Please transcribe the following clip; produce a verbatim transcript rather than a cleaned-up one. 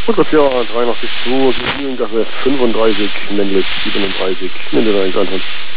Rückwärtsjahr dreiundachtzig Komma zwei, Mühlengasse fünfunddreißig, Mendlitz siebenunddreißig, Mindestens Anton.